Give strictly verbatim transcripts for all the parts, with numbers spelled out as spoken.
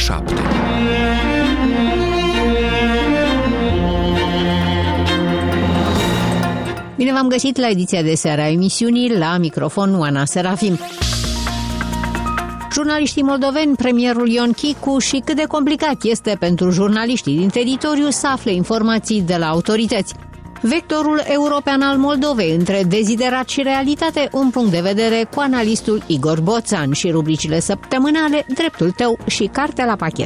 șapte. Bine v-am găsit la ediția de seară a emisiunii, la microfon Oana Serafim. Jurnaliștii moldoveni, premierul Ion Chicu și cât de complicat este pentru jurnaliștii din teritoriu să afle informații de la autorități. Vectorul european al Moldovei, între deziderat și realitate, un punct de vedere cu analistul Igor Boțan și rubricile săptămânale, dreptul tău și cartea la pachet.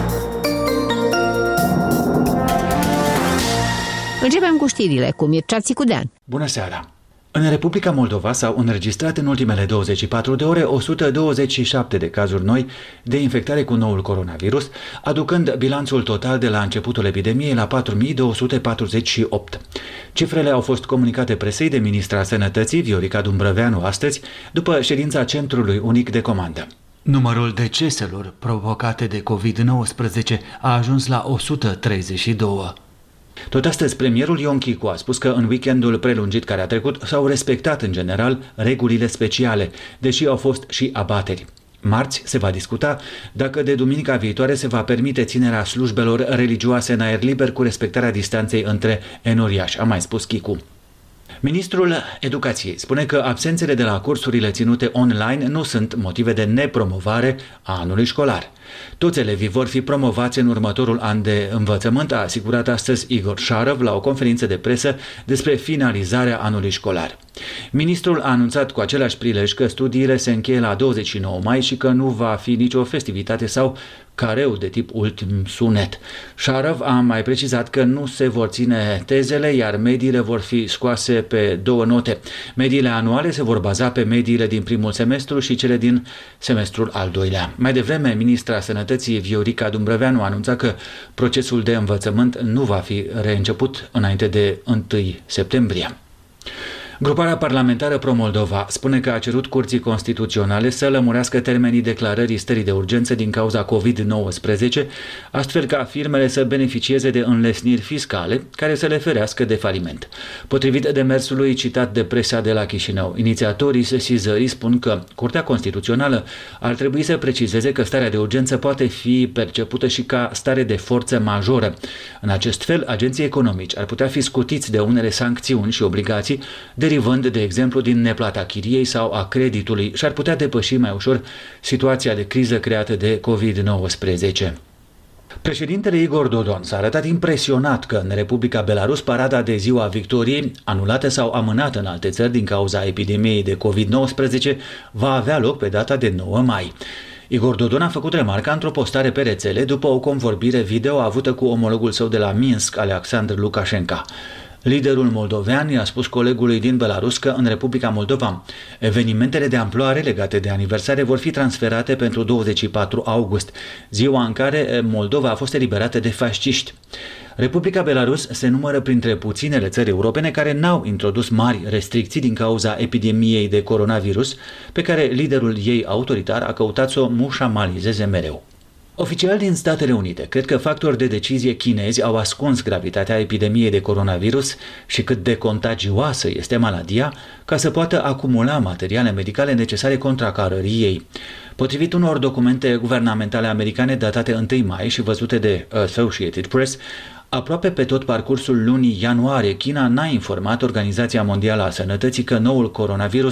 Începem cu știrile cu Mircea Țicudean. Bună seara! În Republica Moldova s-au înregistrat în ultimele douăzeci și patru de ore o sută douăzeci și șapte de cazuri noi de infectare cu noul coronavirus, aducând bilanțul total de la începutul epidemiei la patru mii două sute patruzeci și opt. Cifrele au fost comunicate presei de ministra Sănătății, Viorica Dumbrăveanu, astăzi, după ședința Centrului Unic de Comandă. Numărul deceselor provocate de covid nouăsprezece a ajuns la o sută treizeci și doi. Tot astăzi, premierul Ion Chicu a spus că în weekendul prelungit care a trecut s-au respectat în general regulile speciale, deși au fost și abateri. Marți se va discuta dacă de duminica viitoare se va permite ținerea slujbelor religioase în aer liber cu respectarea distanței între enoriași, a mai spus Chicu. Ministrul Educației spune că absențele de la cursurile ținute online nu sunt motive de nepromovare a anului școlar. Toți elevii vor fi promovați în următorul an de învățământ, a asigurat astăzi Igor Șarăv la o conferință de presă despre finalizarea anului școlar. Ministrul a anunțat cu același prilej că studiile se încheie la douăzeci și nouă mai și că nu va fi nicio festivitate sau careu de tip ultim sunet. Șarăv a mai precizat că nu se vor ține tezele, iar mediile vor fi scoase pe două note. Mediile anuale se vor baza pe mediile din primul semestru și cele din semestrul al doilea. Mai devreme, ministra Sănătății Viorica Dumbrăveanu a anunțat că procesul de învățământ nu va fi reînceput înainte de întâi septembrie. Gruparea parlamentară Pro-Moldova spune că a cerut Curții Constituționale să lămurească termenii declarării stării de urgență din cauza covid nouăsprezece, astfel ca firmele să beneficieze de înlesniri fiscale care să le ferească de faliment. Potrivit demersului citat de presa de la Chișinău, inițiatorii sesizării spun că Curtea Constituțională ar trebui să precizeze că starea de urgență poate fi percepută și ca stare de forță majoră. În acest fel, agenții economici ar putea fi scutiți de unele sancțiuni și obligații, derivând, de exemplu, din neplata chiriei sau a creditului, și ar putea depăși mai ușor situația de criză creată de covid nouăsprezece. Președintele Igor Dodon s-a arătat impresionat că în Republica Belarus parada de Ziua Victoriei, anulată sau amânată în alte țări din cauza epidemiei de covid nouăsprezece, va avea loc pe data de nouă mai. Igor Dodon a făcut remarca într-o postare pe rețele după o convorbire video avută cu omologul său de la Minsk, Alexandru Lukashenko. Liderul moldovean i-a spus colegului din Belarus că în Republica Moldova evenimentele de amploare legate de aniversare vor fi transferate pentru douăzeci și patru august, ziua în care Moldova a fost eliberată de fasciști. Republica Belarus se numără printre puținele țări europene care n-au introdus mari restricții din cauza epidemiei de coronavirus, pe care liderul ei autoritar a căutat să o mușamalizeze mereu. Oficiali din Statele Unite cred că factori de decizie chinezi au ascuns gravitatea epidemiei de coronavirus și cât de contagioasă este maladia ca să poată acumula materiale medicale necesare contracarării ei. Potrivit unor documente guvernamentale americane datate întâi mai și văzute de Associated Press, aproape pe tot parcursul lunii ianuarie, China n-a informat Organizația Mondială a Sănătății că noul coronavirus